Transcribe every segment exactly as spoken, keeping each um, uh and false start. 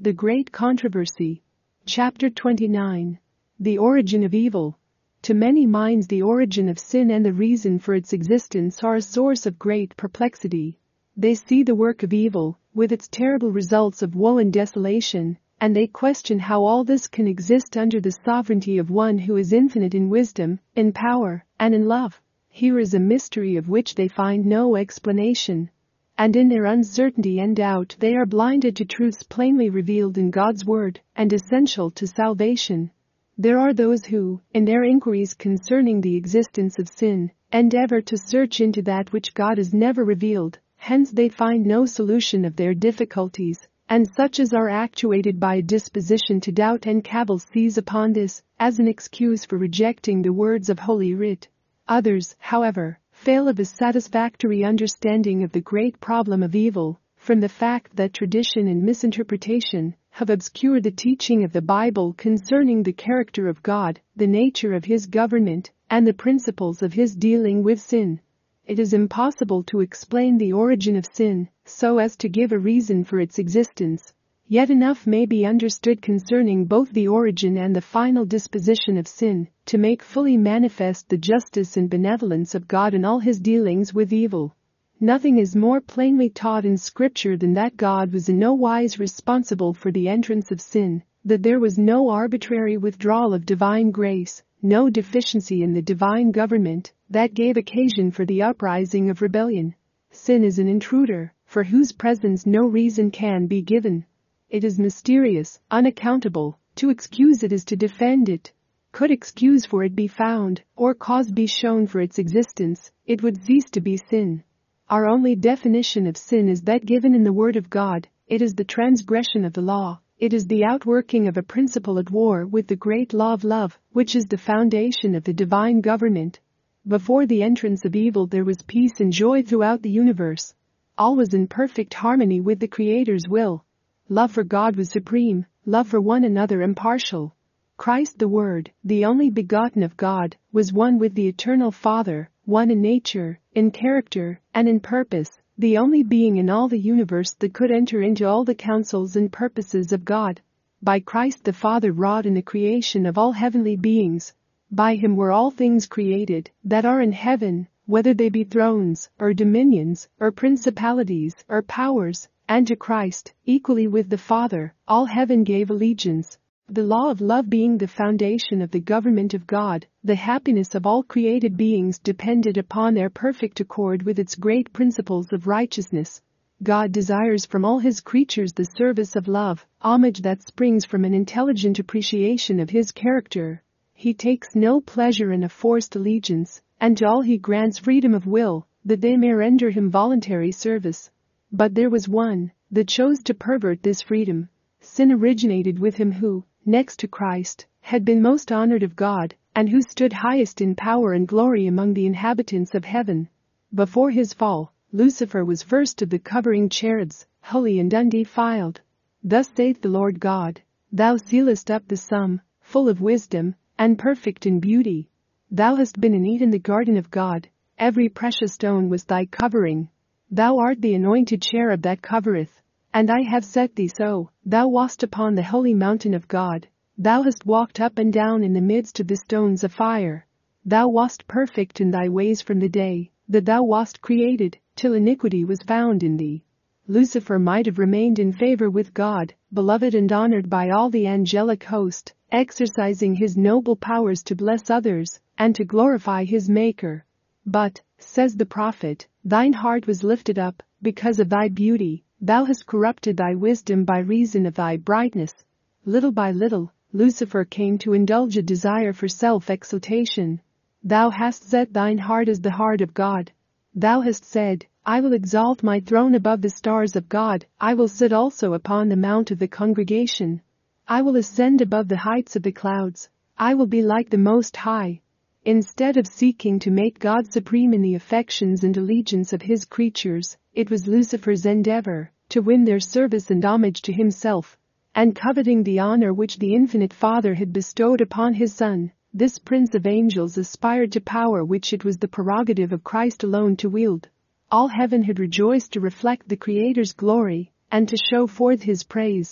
The Great Controversy. Chapter twenty-nine. The Origin of Evil. To many minds the origin of sin and the reason for its existence are a source of great perplexity. They see the work of evil, with its terrible results of woe and desolation, and they question how all this can exist under the sovereignty of one who is infinite in wisdom, in power, and in love. Here is a mystery of which they find no explanation. And in their uncertainty and doubt they are blinded to truths plainly revealed in God's word and essential to salvation. There are those who, in their inquiries concerning the existence of sin, endeavor to search into that which God has never revealed, hence they find no solution of their difficulties, and such as are actuated by a disposition to doubt and cavil seize upon this as an excuse for rejecting the words of Holy Writ. Others, however, fail of a satisfactory understanding of the great problem of evil, from the fact that tradition and misinterpretation have obscured the teaching of the Bible concerning the character of God, the nature of His government, and the principles of His dealing with sin. It is impossible to explain the origin of sin so as to give a reason for its existence. Yet enough may be understood concerning both the origin and the final disposition of sin to make fully manifest the justice and benevolence of God in all His dealings with evil. Nothing is more plainly taught in Scripture than that God was in no wise responsible for the entrance of sin, that there was no arbitrary withdrawal of divine grace, no deficiency in the divine government that gave occasion for the uprising of rebellion. Sin is an intruder, for whose presence no reason can be given. It is mysterious, unaccountable. To excuse it is to defend it. Could excuse for it be found, or cause be shown for its existence, it would cease to be sin. Our only definition of sin is that given in the Word of God. It is the transgression of the law. It is the outworking of a principle at war with the great law of love, which is the foundation of the divine government. Before the entrance of evil there was peace and joy throughout the universe. All was in perfect harmony with the Creator's will. Love for God was supreme, love for one another impartial. Christ the Word, the only begotten of God, was one with the eternal Father, one in nature, in character, and in purpose, the only being in all the universe that could enter into all the counsels and purposes of God. By Christ the Father wrought in the creation of all heavenly beings. By Him were all things created that are in heaven, whether they be thrones, or dominions, or principalities, or powers, and to Christ, equally with the Father, all heaven gave allegiance. The law of love being the foundation of the government of God, the happiness of all created beings depended upon their perfect accord with its great principles of righteousness. God desires from all His creatures the service of love, homage that springs from an intelligent appreciation of His character. He takes no pleasure in a forced allegiance, and to all He grants freedom of will, that they may render Him voluntary service. But there was one that chose to pervert this freedom. Sin originated with him who, next to Christ, had been most honored of God, and who stood highest in power and glory among the inhabitants of heaven. Before his fall, Lucifer was first of the covering cherubs, holy and undefiled. Thus saith the Lord God, Thou sealest up the sum, full of wisdom, and perfect in beauty. Thou hast been in Eden the garden of God, every precious stone was thy covering. Thou art the anointed cherub that covereth, and I have set thee so. Thou wast upon the holy mountain of God. Thou hast walked up and down in the midst of the stones of fire. Thou wast perfect in thy ways from the day that thou wast created, till iniquity was found in thee. Lucifer might have remained in favor with God, beloved and honored by all the angelic host, exercising his noble powers to bless others, and to glorify his Maker. But, says the prophet, thine heart was lifted up, because of thy beauty, thou hast corrupted thy wisdom by reason of thy brightness. Little by little, Lucifer came to indulge a desire for self-exaltation. Thou hast set thine heart as the heart of God. Thou hast said, I will exalt my throne above the stars of God, I will sit also upon the mount of the congregation. I will ascend above the heights of the clouds, I will be like the Most High. Instead of seeking to make God supreme in the affections and allegiance of His creatures, it was Lucifer's endeavor to win their service and homage to himself. And coveting the honor which the infinite Father had bestowed upon His Son, this prince of angels aspired to power which it was the prerogative of Christ alone to wield. All heaven had rejoiced to reflect the Creator's glory, and to show forth His praise.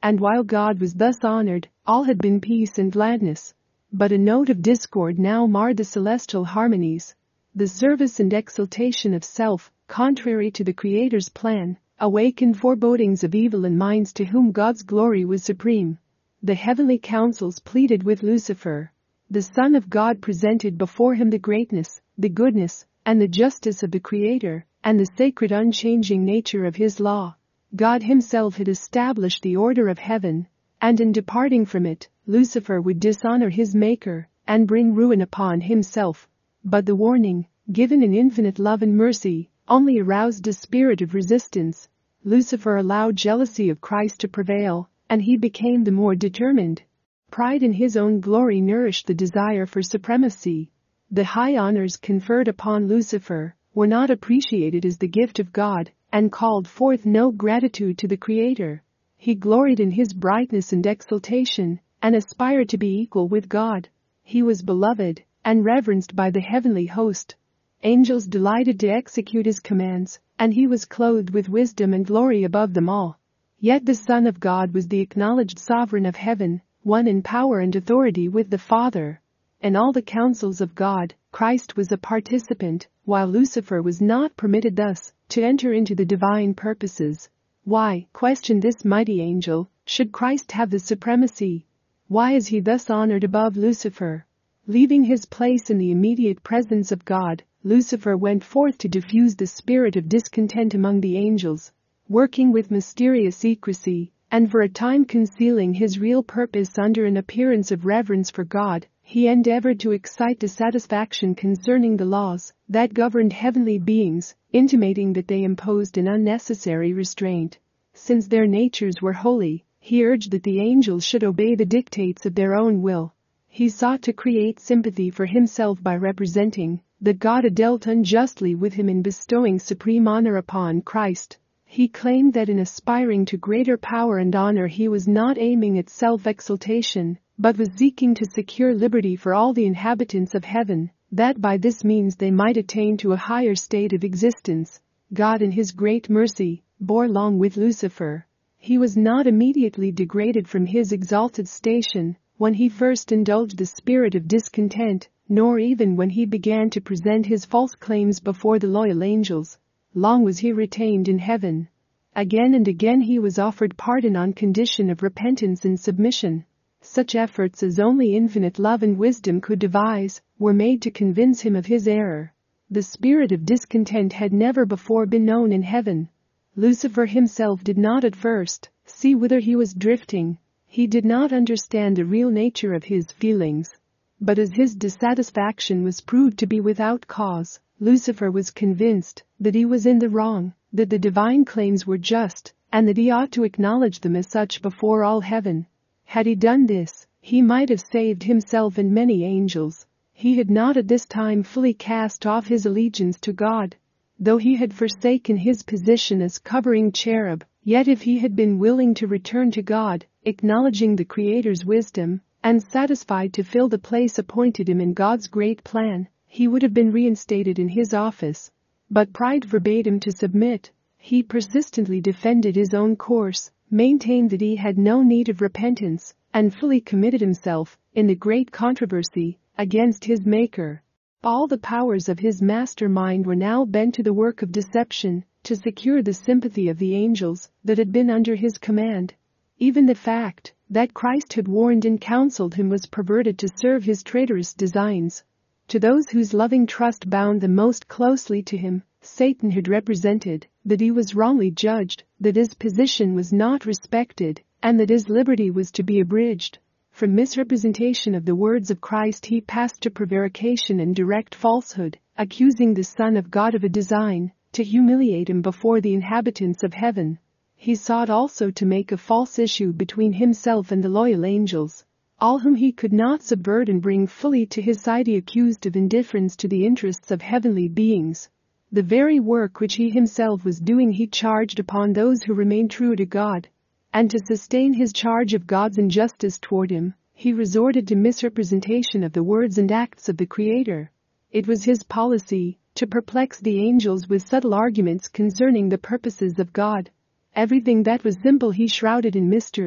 And while God was thus honored, all had been peace and gladness. But a note of discord now marred the celestial harmonies. The service and exaltation of self, contrary to the Creator's plan, awakened forebodings of evil in minds to whom God's glory was supreme. The heavenly councils pleaded with Lucifer. The Son of God presented before him the greatness, the goodness, and the justice of the Creator, and the sacred unchanging nature of his law. God himself had established the order of heaven, and in departing from it, Lucifer would dishonor his Maker and bring ruin upon himself. But the warning, given in infinite love and mercy, only aroused a spirit of resistance. Lucifer allowed jealousy of Christ to prevail, and he became the more determined. Pride in his own glory nourished the desire for supremacy. The high honors conferred upon Lucifer were not appreciated as the gift of God and called forth no gratitude to the Creator. He gloried in his brightness and exaltation and aspired to be equal with God. He was beloved and reverenced by the heavenly host. Angels delighted to execute his commands, and he was clothed with wisdom and glory above them all. Yet the Son of God was the acknowledged sovereign of heaven, one in power and authority with the Father. In all the counsels of God, Christ was a participant, while Lucifer was not permitted thus to enter into the divine purposes. Why, questioned this mighty angel, should Christ have the supremacy? Why is he thus honored above Lucifer? Leaving his place in the immediate presence of God, Lucifer went forth to diffuse the spirit of discontent among the angels. Working with mysterious secrecy, and for a time concealing his real purpose under an appearance of reverence for God, he endeavored to excite dissatisfaction concerning the laws that governed heavenly beings, intimating that they imposed an unnecessary restraint. Since their natures were holy, he urged that the angels should obey the dictates of their own will. He sought to create sympathy for himself by representing that God had dealt unjustly with him in bestowing supreme honor upon Christ. He claimed that in aspiring to greater power and honor he was not aiming at self-exaltation, but was seeking to secure liberty for all the inhabitants of heaven, that by this means they might attain to a higher state of existence. God in his great mercy bore long with Lucifer. He was not immediately degraded from his exalted station when he first indulged the spirit of discontent, nor even when he began to present his false claims before the loyal angels. Long was he retained in heaven. Again and again he was offered pardon on condition of repentance and submission. Such efforts as only infinite love and wisdom could devise were made to convince him of his error. The spirit of discontent had never before been known in heaven. Lucifer himself did not at first see whither he was drifting. He did not understand the real nature of his feelings. But as his dissatisfaction was proved to be without cause, Lucifer was convinced that he was in the wrong, that the divine claims were just, and that he ought to acknowledge them as such before all heaven. Had he done this, he might have saved himself and many angels. He had not at this time fully cast off his allegiance to God. Though he had forsaken his position as covering cherub, yet if he had been willing to return to God, acknowledging the Creator's wisdom, and satisfied to fill the place appointed him in God's great plan, he would have been reinstated in his office. But pride forbade him to submit. He persistently defended his own course, maintained that he had no need of repentance, and fully committed himself, in the great controversy, against his Maker. All the powers of his master mind were now bent to the work of deception, to secure the sympathy of the angels that had been under his command. Even the fact that Christ had warned and counseled him was perverted to serve his traitorous designs. To those whose loving trust bound them most closely to him, Satan had represented that he was wrongly judged, that his position was not respected, and that his liberty was to be abridged. From misrepresentation of the words of Christ he passed to prevarication and direct falsehood, accusing the Son of God of a design to humiliate him before the inhabitants of heaven. He sought also to make a false issue between himself and the loyal angels. All whom he could not subvert and bring fully to his side he accused of indifference to the interests of heavenly beings. The very work which he himself was doing he charged upon those who remained true to God. And to sustain his charge of God's injustice toward him, he resorted to misrepresentation of the words and acts of the Creator. It was his policy to perplex the angels with subtle arguments concerning the purposes of God. Everything that was simple he shrouded in mystery,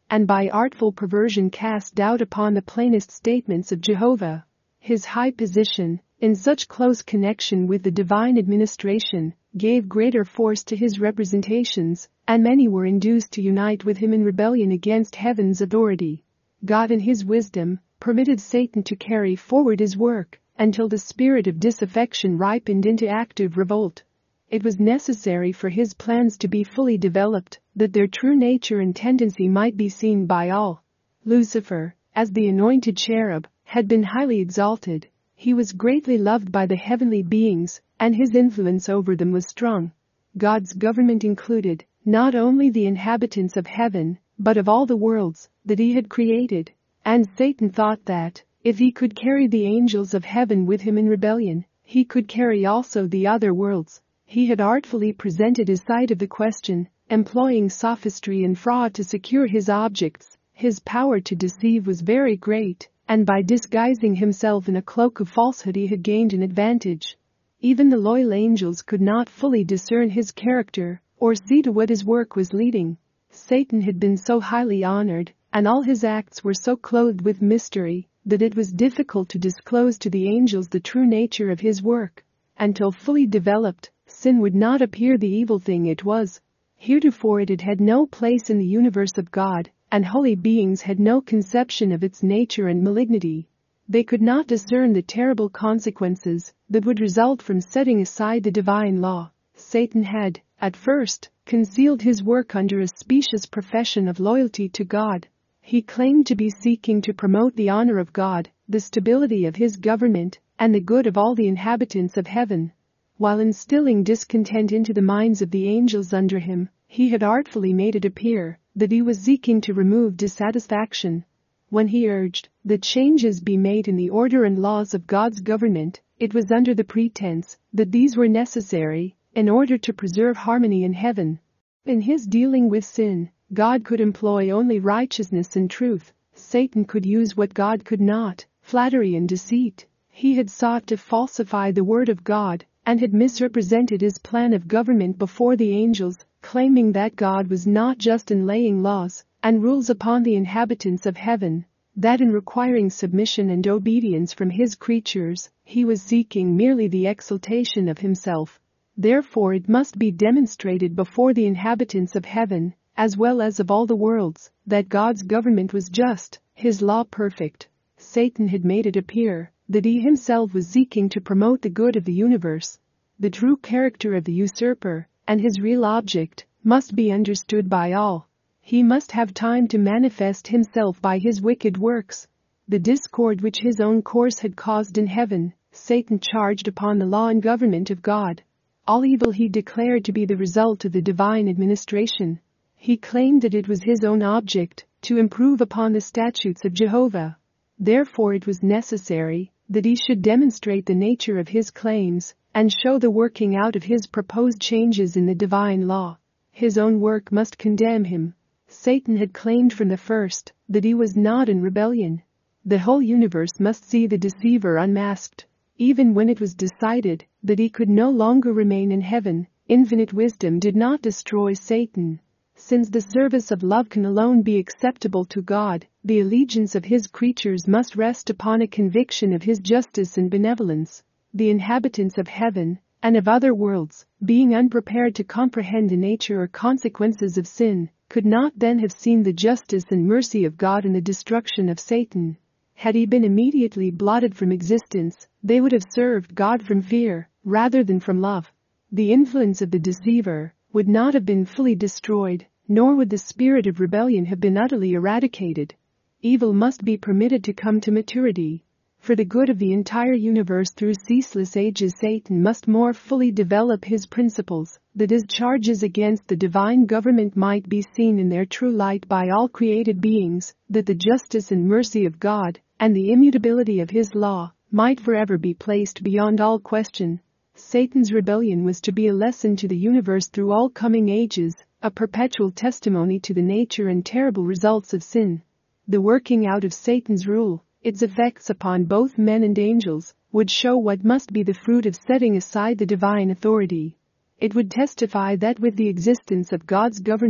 and by artful perversion cast doubt upon the plainest statements of Jehovah. His high position, in such close connection with the divine administration, gave greater force to his representations, and many were induced to unite with him in rebellion against heaven's authority. God in his wisdom permitted Satan to carry forward his work until the spirit of disaffection ripened into active revolt. It was necessary for his plans to be fully developed, that their true nature and tendency might be seen by all. Lucifer, as the anointed cherub, had been highly exalted. He was greatly loved by the heavenly beings, and his influence over them was strong. God's government included not only the inhabitants of heaven, but of all the worlds that he had created. And Satan thought that, if he could carry the angels of heaven with him in rebellion, he could carry also the other worlds. He had artfully presented his side of the question, employing sophistry and fraud to secure his objects. His power to deceive was very great, and by disguising himself in a cloak of falsehood he had gained an advantage. Even the loyal angels could not fully discern his character, or see to what his work was leading. Satan had been so highly honored, and all his acts were so clothed with mystery, that it was difficult to disclose to the angels the true nature of his work. Until fully developed, sin would not appear the evil thing it was. Heretofore it had had no place in the universe of God, and holy beings had no conception of its nature and malignity. They could not discern the terrible consequences that would result from setting aside the divine law. Satan had, at first, concealed his work under a specious profession of loyalty to God. He claimed to be seeking to promote the honor of God, the stability of his government, and the good of all the inhabitants of heaven. While instilling discontent into the minds of the angels under him, he had artfully made it appear that he was seeking to remove dissatisfaction. When he urged that changes be made in the order and laws of God's government, it was under the pretense that these were necessary in order to preserve harmony in heaven. In his dealing with sin, God could employ only righteousness and truth. Satan could use what God could not, flattery and deceit. He had sought to falsify the word of God and had misrepresented his plan of government before the angels, claiming that God was not just in laying laws and rules upon the inhabitants of heaven, that in requiring submission and obedience from his creatures, he was seeking merely the exaltation of himself. Therefore it must be demonstrated before the inhabitants of heaven, as well as of all the worlds, that God's government was just, his law perfect. Satan had made it appear that he himself was seeking to promote the good of the universe. The true character of the usurper, and his real object, must be understood by all. He must have time to manifest himself by his wicked works. The discord which his own course had caused in heaven, Satan charged upon the law and government of God. All evil he declared to be the result of the divine administration. He claimed that it was his own object to improve upon the statutes of Jehovah. Therefore it was necessary that he should demonstrate the nature of his claims and show the working out of his proposed changes in the divine law. His own work must condemn him. Satan had claimed from the first that he was not in rebellion. The whole universe must see the deceiver unmasked. Even when it was decided that he could no longer remain in heaven, infinite wisdom did not destroy Satan. Since the service of love can alone be acceptable to God, the allegiance of his creatures must rest upon a conviction of his justice and benevolence. The inhabitants of heaven and of other worlds, being unprepared to comprehend the nature or consequences of sin, could not then have seen the justice and mercy of God in the destruction of Satan. Had he been immediately blotted from existence, they would have served God from fear, rather than from love. The influence of the deceiver would not have been fully destroyed, nor would the spirit of rebellion have been utterly eradicated. Evil must be permitted to come to maturity. For the good of the entire universe through ceaseless ages, Satan must more fully develop his principles, that his charges against the divine government might be seen in their true light by all created beings, that the justice and mercy of God, and the immutability of his law, might forever be placed beyond all question. Satan's rebellion was to be a lesson to the universe through all coming ages, a perpetual testimony to the nature and terrible results of sin. The working out of Satan's rule, its effects upon both men and angels, would show what must be the fruit of setting aside the divine authority. It would testify that with the existence of God's government,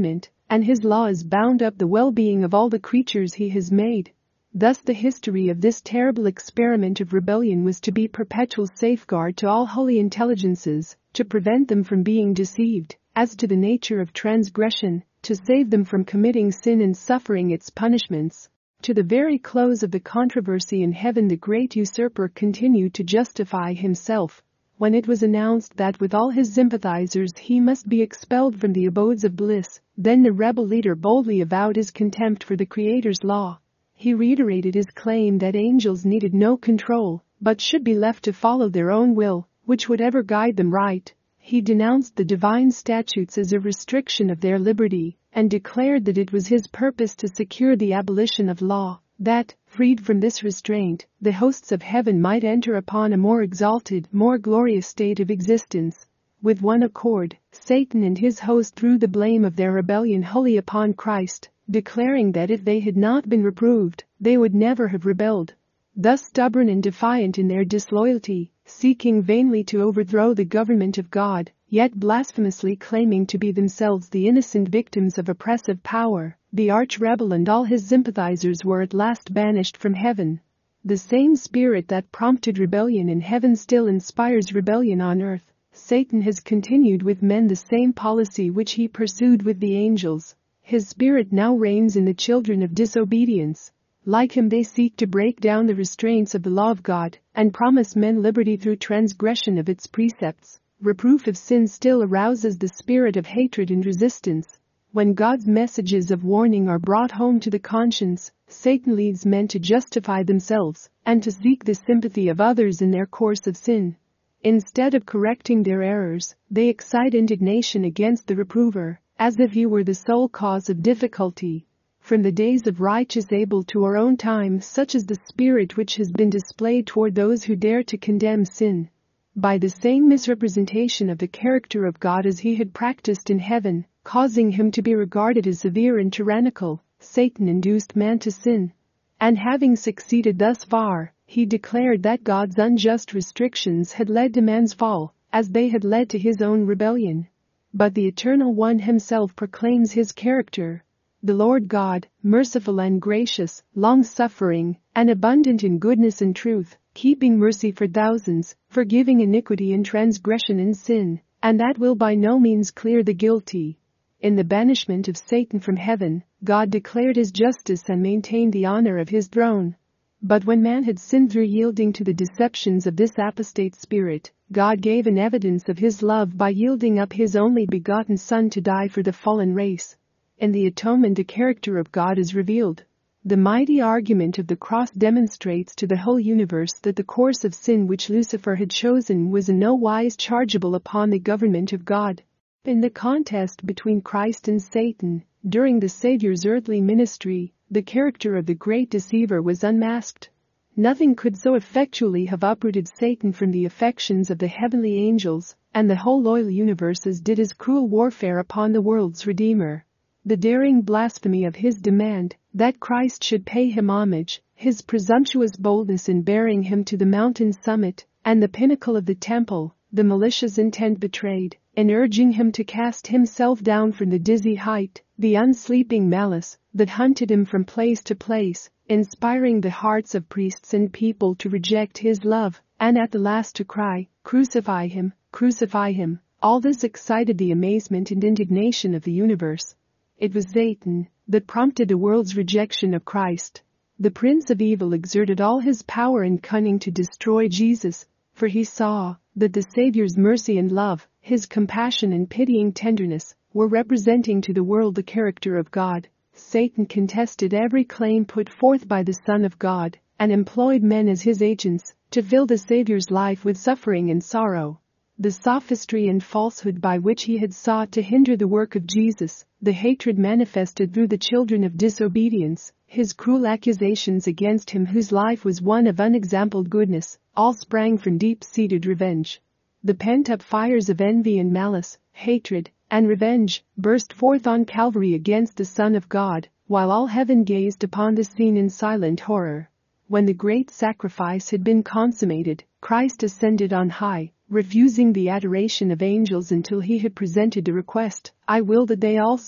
and his law is bound up the well-being of all the creatures he has made. Thus the history of this terrible experiment of rebellion was to be perpetual safeguard to all holy intelligences, to prevent them from being deceived as to the nature of transgression, to save them from committing sin and suffering its punishments. To the very close of the controversy in heaven, the great usurper continued to justify himself. When it was announced that with all his sympathizers he must be expelled from the abodes of bliss, then the rebel leader boldly avowed his contempt for the Creator's law. He reiterated his claim that angels needed no control, but should be left to follow their own will, which would ever guide them right. He denounced the divine statutes as a restriction of their liberty, and declared that it was his purpose to secure the abolition of law, that, freed from this restraint, the hosts of heaven might enter upon a more exalted, more glorious state of existence. With one accord, Satan and his host threw the blame of their rebellion wholly upon Christ, declaring that if they had not been reproved, they would never have rebelled. Thus stubborn and defiant in their disloyalty, seeking vainly to overthrow the government of God, yet blasphemously claiming to be themselves the innocent victims of oppressive power, the arch-rebel and all his sympathizers were at last banished from heaven. The same spirit that prompted rebellion in heaven still inspires rebellion on earth. Satan has continued with men the same policy which he pursued with the angels. His spirit now reigns in the children of disobedience. Like him, they seek to break down the restraints of the law of God and promise men liberty through transgression of its precepts. Reproof of sin still arouses the spirit of hatred and resistance. When God's messages of warning are brought home to the conscience, Satan leads men to justify themselves and to seek the sympathy of others in their course of sin. Instead of correcting their errors, they excite indignation against the reprover, as if he were the sole cause of difficulty. From the days of righteous Abel to our own time, such is the spirit which has been displayed toward those who dare to condemn sin. By the same misrepresentation of the character of God as he had practiced in heaven, causing him to be regarded as severe and tyrannical, Satan induced man to sin. And having succeeded thus far, he declared that God's unjust restrictions had led to man's fall, as they had led to his own rebellion. But the Eternal One himself proclaims his character. The Lord God, merciful and gracious, long-suffering, and abundant in goodness and truth, keeping mercy for thousands, forgiving iniquity and transgression and sin, and that will by no means clear the guilty. In the banishment of Satan from heaven, God declared his justice and maintained the honor of his throne. But when man had sinned through yielding to the deceptions of this apostate spirit, God gave an evidence of his love by yielding up his only begotten Son to die for the fallen race. In the atonement the character of God is revealed. The mighty argument of the cross demonstrates to the whole universe that the course of sin which Lucifer had chosen was in no wise chargeable upon the government of God. In the contest between Christ and Satan, during the Savior's earthly ministry, the character of the great deceiver was unmasked. Nothing could so effectually have uprooted Satan from the affections of the heavenly angels and the whole loyal universe as did his cruel warfare upon the world's Redeemer. The daring blasphemy of his demand that Christ should pay him homage, his presumptuous boldness in bearing him to the mountain summit and the pinnacle of the temple, the malicious intent betrayed in urging him to cast himself down from the dizzy height, the unsleeping malice that hunted him from place to place, inspiring the hearts of priests and people to reject his love, and at the last to cry, "Crucify him, crucify him." All this excited the amazement and indignation of the universe. It was Satan that prompted the world's rejection of Christ. The prince of evil exerted all his power and cunning to destroy Jesus, for he saw that the Savior's mercy and love, his compassion and pitying tenderness, were representing to the world the character of God. Satan contested every claim put forth by the Son of God, and employed men as his agents to fill the Savior's life with suffering and sorrow. The sophistry and falsehood by which he had sought to hinder the work of Jesus, the hatred manifested through the children of disobedience, his cruel accusations against him whose life was one of unexampled goodness, all sprang from deep-seated revenge. The pent-up fires of envy and malice, hatred, and revenge burst forth on Calvary against the Son of God, while all heaven gazed upon the scene in silent horror. When the great sacrifice had been consummated, Christ ascended on high, refusing the adoration of angels until he had presented a request, "I will that they also,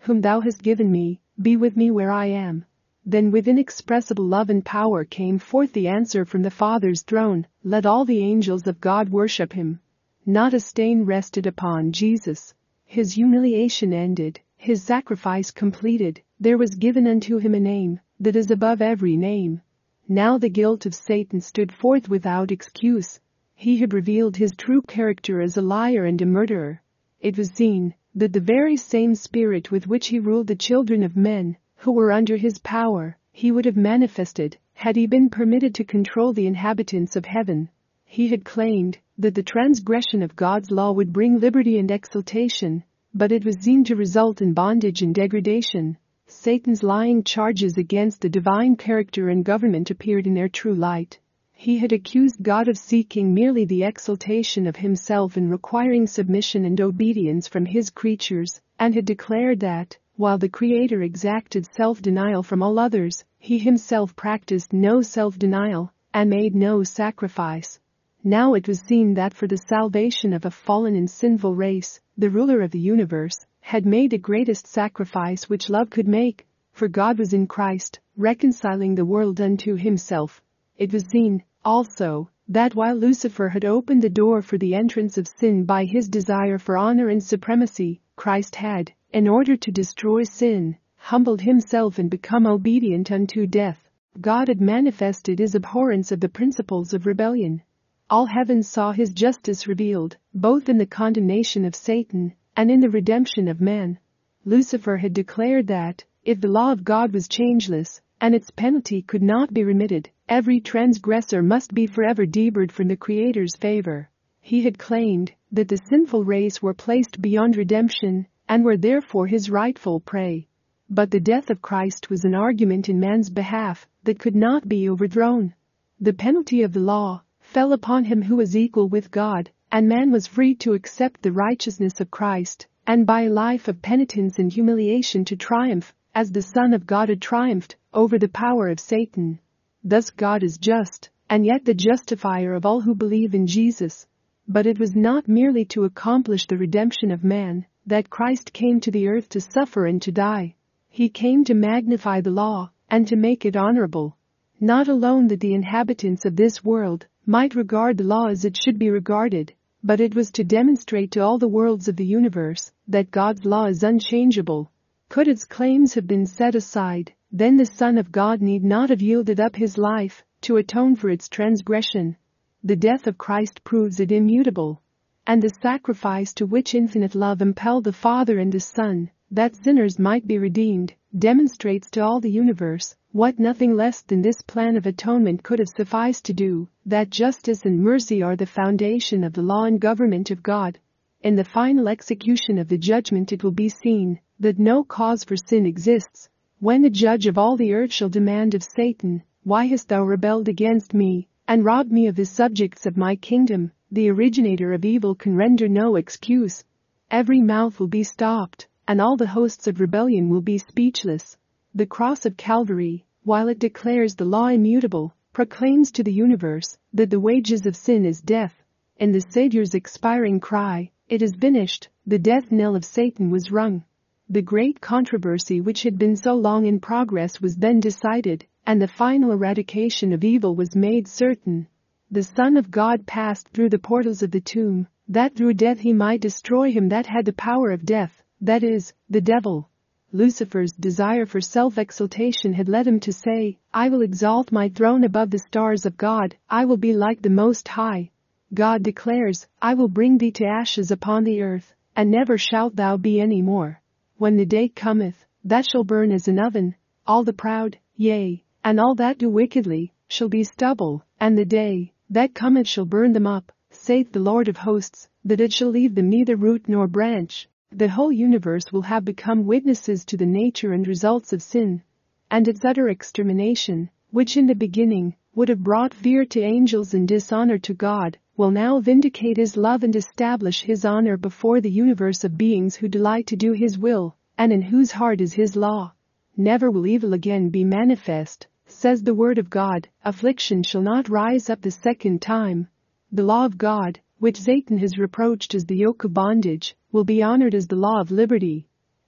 whom thou hast given me, be with me where I am." Then with inexpressible love and power came forth the answer from the Father's throne, "Let all the angels of God worship him." Not a stain rested upon Jesus. His humiliation ended, his sacrifice completed, there was given unto him a name that is above every name. Now the guilt of Satan stood forth without excuse. He had revealed his true character as a liar and a murderer. It was seen that the very same spirit with which he ruled the children of men, who were under his power, he would have manifested had he been permitted to control the inhabitants of heaven. He had claimed that the transgression of God's law would bring liberty and exaltation, but it was seen to result in bondage and degradation. Satan's lying charges against the divine character and government appeared in their true light. He had accused God of seeking merely the exaltation of himself and requiring submission and obedience from his creatures, and had declared that, while the Creator exacted self-denial from all others, he himself practiced no self-denial and made no sacrifice. Now it was seen that for the salvation of a fallen and sinful race, the ruler of the universe had made the greatest sacrifice which love could make, for God was in Christ, reconciling the world unto himself. It was seen, also, that while Lucifer had opened the door for the entrance of sin by his desire for honor and supremacy, Christ had, in order to destroy sin, humbled himself and become obedient unto death. God had manifested his abhorrence of the principles of rebellion. All heaven saw his justice revealed, both in the condemnation of Satan and in the redemption of man. Lucifer had declared that, if the law of God was changeless, and its penalty could not be remitted, every transgressor must be forever debarred from the Creator's favor. He had claimed that the sinful race were placed beyond redemption and were therefore his rightful prey. But the death of Christ was an argument in man's behalf that could not be overthrown. The penalty of the law fell upon him who was equal with God, and man was free to accept the righteousness of Christ, and by a life of penitence and humiliation to triumph, as the Son of God had triumphed, over the power of Satan. Thus God is just, and yet the justifier of all who believe in Jesus. But it was not merely to accomplish the redemption of man that Christ came to the earth to suffer and to die. He came to magnify the law and to make it honorable. Not alone that the inhabitants of this world might regard the law as it should be regarded, but it was to demonstrate to all the worlds of the universe that God's law is unchangeable. Could its claims have been set aside, then the Son of God need not have yielded up his life to atone for its transgression. The death of Christ proves it immutable. And the sacrifice to which infinite love impelled the Father and the Son, that sinners might be redeemed, demonstrates to all the universe what nothing less than this plan of atonement could have sufficed to do, that justice and mercy are the foundation of the law and government of God. In the final execution of the judgment it will be seen that no cause for sin exists. When the judge of all the earth shall demand of Satan, "Why hast thou rebelled against me, and robbed me of the subjects of my kingdom?" the originator of evil can render no excuse. Every mouth will be stopped, and all the hosts of rebellion will be speechless. The cross of Calvary, while it declares the law immutable, proclaims to the universe that the wages of sin is death. In the Savior's expiring cry, "It is finished," the death knell of Satan was rung. The great controversy which had been so long in progress was then decided, and the final eradication of evil was made certain. The Son of God passed through the portals of the tomb, that through death he might destroy him that had the power of death, that is, the devil. Lucifer's desire for self-exaltation had led him to say, "I will exalt my throne above the stars of God, I will be like the Most High." God declares, "I will bring thee to ashes upon the earth, and never shalt thou be any more. When the day cometh, that shall burn as an oven, all the proud, yea, and all that do wickedly, shall be stubble, and the day that cometh shall burn them up, saith the Lord of hosts, that it shall leave them neither root nor branch." The whole universe will have become witnesses to the nature and results of sin, and its utter extermination, which in the beginning would have brought fear to angels and dishonor to God, will now vindicate his love and establish his honor before the universe of beings who delight to do his will, and in whose heart is his law. Never will evil again be manifest, says the word of God, affliction shall not rise up the second time. The law of God, which Satan has reproached as the yoke of bondage, will be honored as the law of liberty.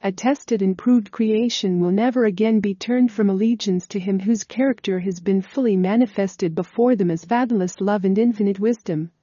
A tested and proved creation will never again be turned from allegiance to him whose character has been fully manifested before them as fathomless love and infinite wisdom.